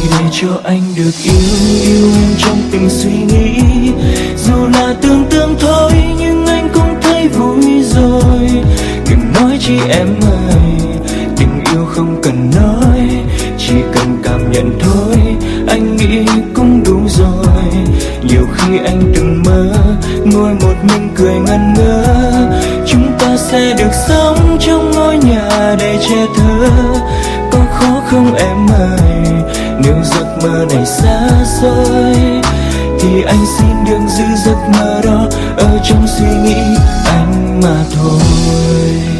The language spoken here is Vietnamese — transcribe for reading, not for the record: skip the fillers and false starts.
để cho anh được yêu em trong từng suy nghĩ. Dù là tưởng tượng thôi nhưng anh cũng thấy vui rồi. Đừng nói chi em ơi, tình yêu không cần nói, chỉ cần cảm nhận thôi, anh nghĩ cũng đủ rồi. Nhiều khi anh từng mơ ngồi một mình cười ngẩn ngơ, chúng ta sẽ được sống trong ngôi nhà đầy trẻ thơ. Có khó không em ơi, nếu giấc mơ này xa xôi thì anh xin đừng giữ giấc mơ đó ở trong suy nghĩ anh mà thôi.